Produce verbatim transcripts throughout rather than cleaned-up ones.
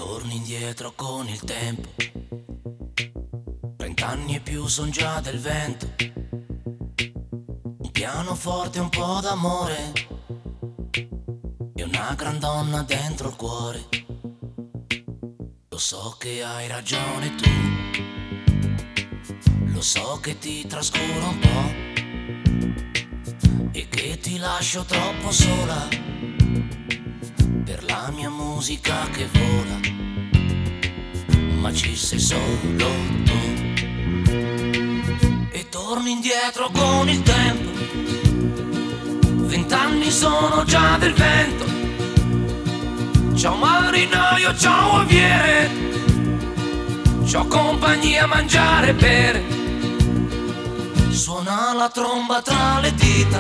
torni indietro con il tempo. Trent'anni e più son già del vento. Un pianoforte, un po' d'amore e una gran donna dentro il cuore. Lo so che hai ragione tu, lo so che ti trascuro un po' e che ti lascio troppo sola per la mia musica che vola, ma ci sei solo tu. E torni indietro con il tempo. Vent'anni sono già del vento. Ciao marinaio, ciao aviere, c'ho compagnia a mangiare e bere. Suona la tromba tra le dita,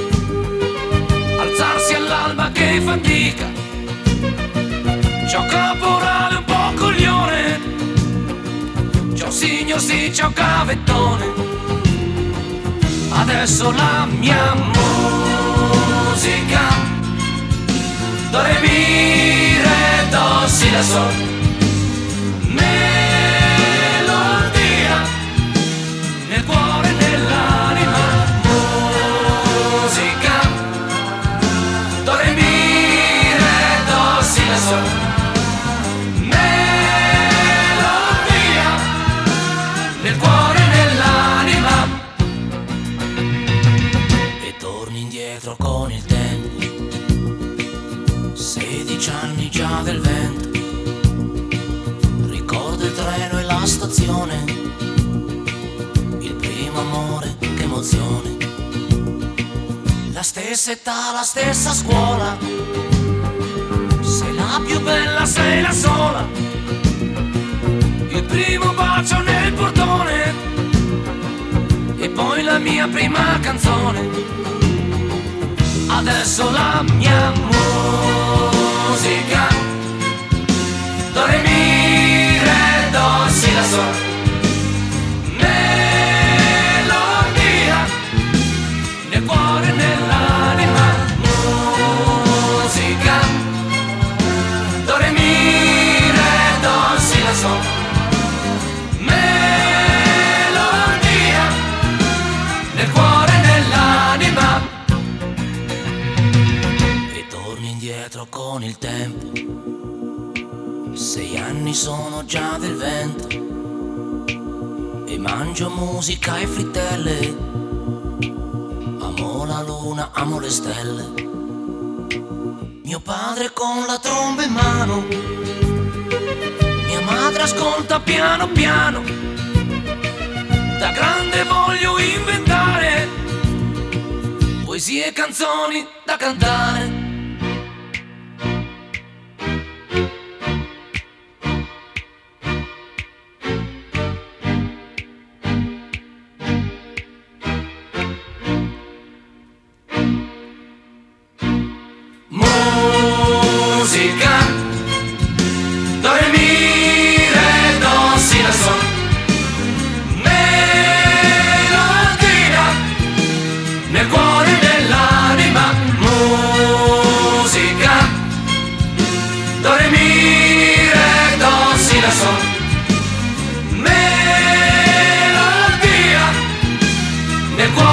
alzarsi all'alba che fatica. C'ho caporale un po' coglione, c'ho signor sì, c'ho cavettone. Adesso la mia musica, do re mi re do si la sol, melodia nel cuore e nell'anima. Musica, do re mi re do si la sol, melodia nel cuore e nell'anima. E torni indietro con il tempo. Sedici anni già del vento. Ricordo il treno e la stazione, il primo amore, che emozione. La stessa età, la stessa scuola, sei la più bella, sei la sola. Il primo bacio nel portone e poi la mia prima canzone. Adesso la mia musica, do re mi re do si la sol, melodia nel cuore e nell'anima. Musica, do re mi re do si la sol, melodia nel cuore e nell'anima. Indietro con il tempo. Sei anni sono già del vento e mangio musica e frittelle. Amo la luna, amo le stelle. Mio padre con la tromba in mano, mia madre ascolta piano piano. Da grande voglio inventare poesie e canzoni da cantare. Musica, do re mi re do si la sol, melodia nel cuore e nell'anima. Musica, do re mi re do si la sol, melodia nel cuore